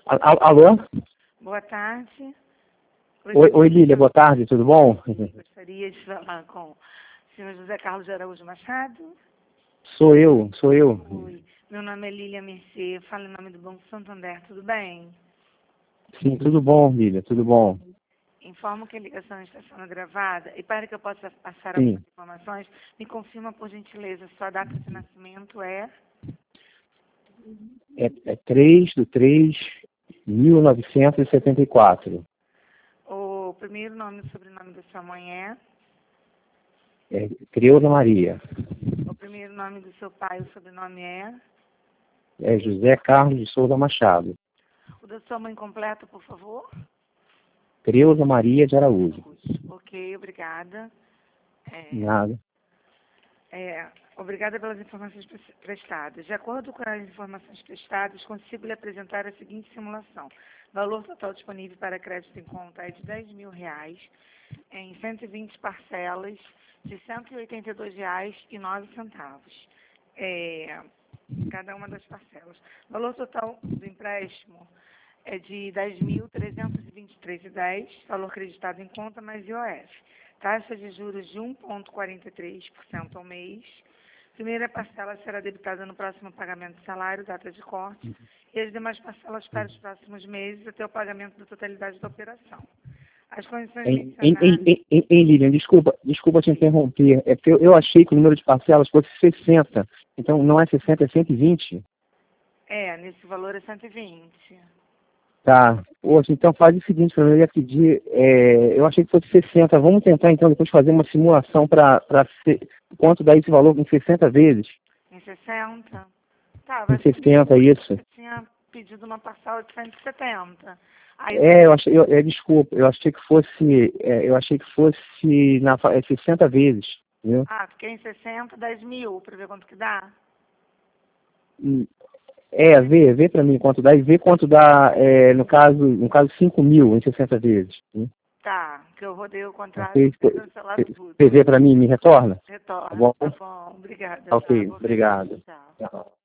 Alô? Boa tarde. Oi, Lília, boa tarde, tudo bom? Gostaria de falar com o senhor José Carlos de Araújo Machado. Sou eu. Oi, meu nome é Lília Mercê, falo em nome do Banco Santander, tudo bem? Sim, tudo bom, Lília, tudo bom. Informo que a ligação está sendo gravada e para que eu possa passar Sim, algumas informações, me confirma, por gentileza, sua data de nascimento é... é 3/3/1974. O primeiro nome e sobrenome da sua mãe é... É Creuza Maria. O primeiro nome do seu pai, o sobrenome é... É José Carlos de Souza Machado. O da sua mãe completo, por favor? Creuza Maria de Araújo. Ok, obrigada. Nada. Obrigada pelas informações prestadas. De acordo com as informações prestadas, consigo lhe apresentar a seguinte simulação. Valor total disponível para crédito em conta é de R$ 10.000, em 120 parcelas de R$ 182,09. Cada uma das parcelas. Valor total do empréstimo é de R$ 10.323,10, valor acreditado em conta mais IOF. Taxa de juros de 1,43% ao mês. Primeira parcela será debitada no próximo pagamento de salário, data de corte, e as demais parcelas para os próximos meses até o pagamento da totalidade da operação. As condições mencionadas... Lilian, desculpa te interromper. É porque eu achei que o número de parcelas fosse 60. Então não é 60, é 120? Nesse valor é 120. Tá. Poxa, então faz o seguinte, eu ia pedir, eu achei que fosse 60. Vamos tentar então depois fazer uma simulação para quanto dá esse valor em 60 vezes? Em 60? Tá, Em vai ser 60, isso. eu tinha pedido uma parcela de 170. Aí Desculpa, eu achei que fosse 60 vezes, entendeu? fiquei em 60, 10 mil, para ver quanto que dá. Vê para mim quanto dá e vê quanto dá, no caso 5.000 em 60 vezes. Né? Tá, que eu rodei o contrato e cancelado tudo. Você vê para mim e me retorna? Retorno, Tá bom? tá bom. Obrigada, Ok, tá? Vou ver. obrigado. Tchau. Tchau.